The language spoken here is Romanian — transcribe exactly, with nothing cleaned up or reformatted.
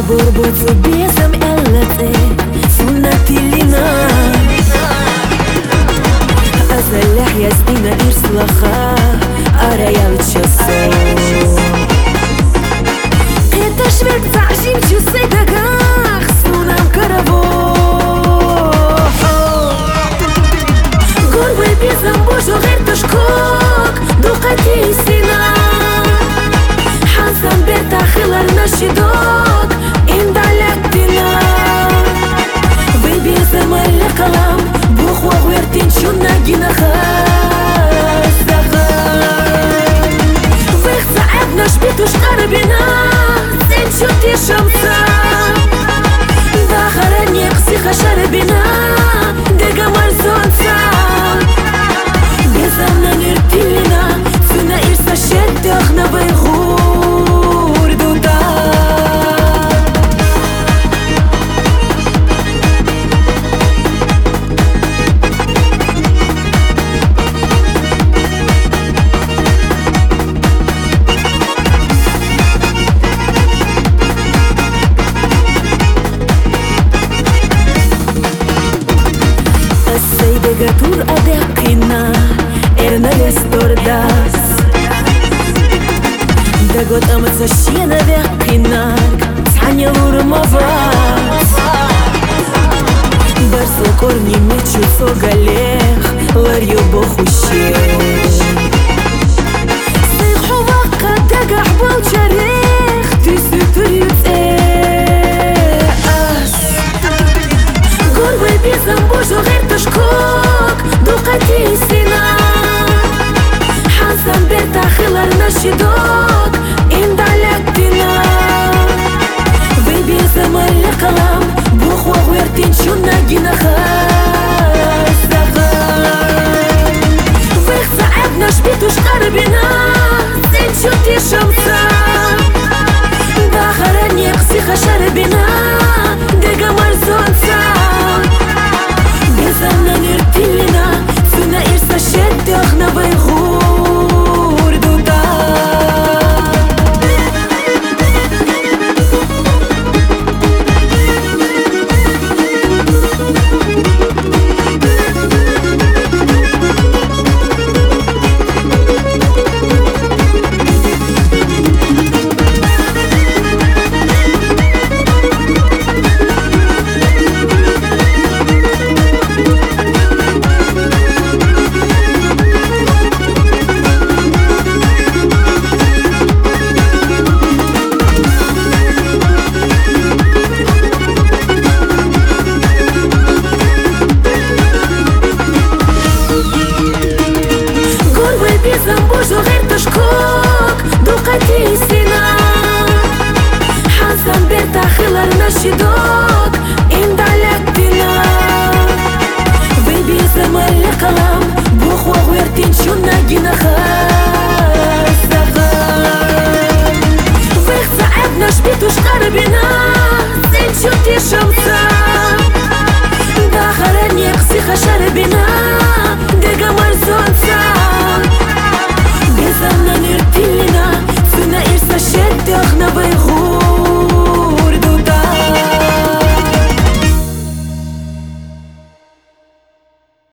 Borboțul bezăm elățe Sună tilina Azallah yazdina irslaha Arayal çaso Это шверк зажим чусы дагах Сунам караво Горбы безам божо герташкок Духати сина Хазам берта хилар нашидок Индалектина Вы безам аль калам Бухва гвертин чуна гинаха Вых цаэб наш битуш карабина Сенчути шамса Дахаранек сиха шарабина Дегамар зонца Безамна ниртилина Суна ирса шеттах на байгур дуда Gatur adekina Ernales tordas Dagot amatsa shena vekinar Tanya lurmavas Barso korni meču so galech Lar jo bohusheh